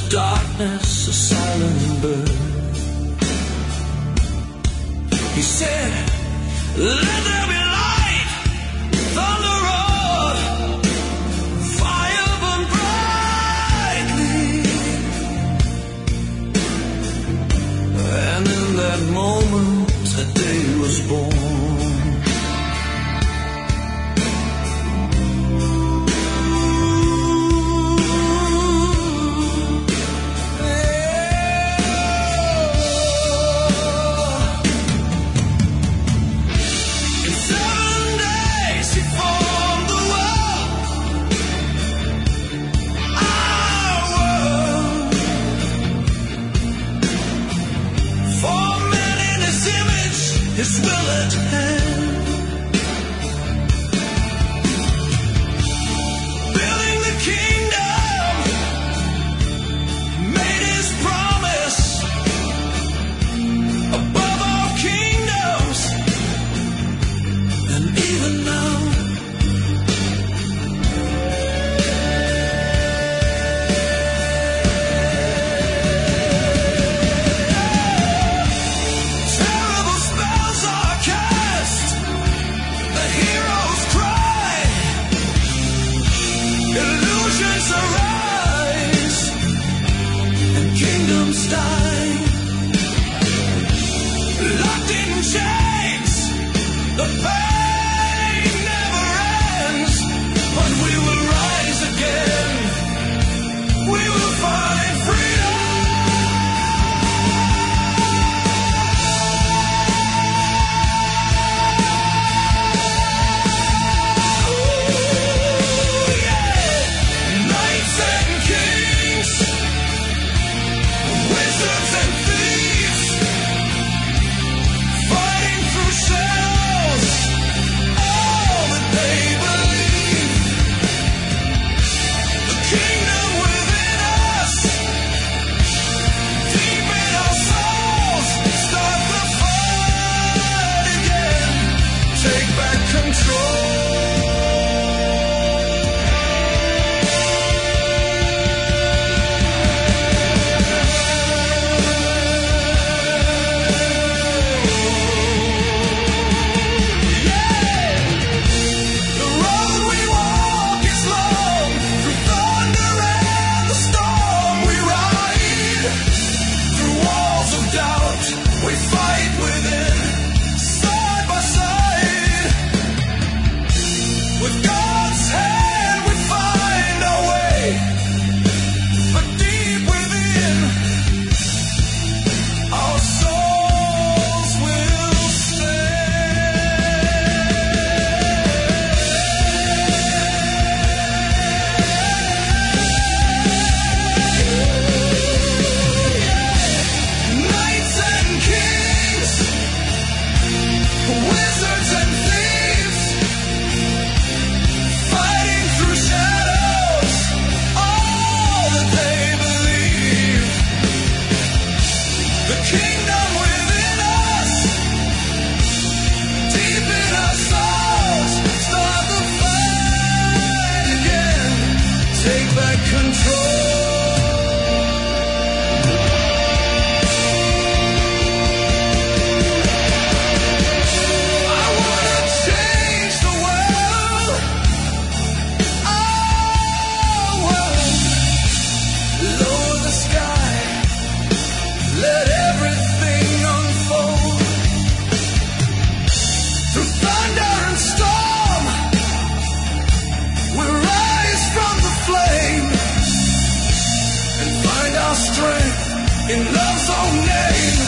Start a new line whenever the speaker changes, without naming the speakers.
darkness, a silent bird. He said, let there be light, thunder roared, fire burned brightly. And in that moment, a day was born. His will at hand, building the kingdom, made his promise above all kingdoms, and even now. Locked in chains, the pain never ends, but we will rise again, we will find freedom. Ooh, yeah. Knights and kings, wizards and thieves, fighting through shadows, all that they believe. The kingdom within us, deep in our souls, start the fight again, take back control. We fight within, side by side. With God's hand we find our way, but deep within, our souls will Knights and kings, wizards and thieves, fighting through shadows, all that they believe. The kingdom within us, deep in our souls, start the fight again, take back control. Let everything unfold. Through thunder and storm, we rise from the flame and find our strength in love's own name.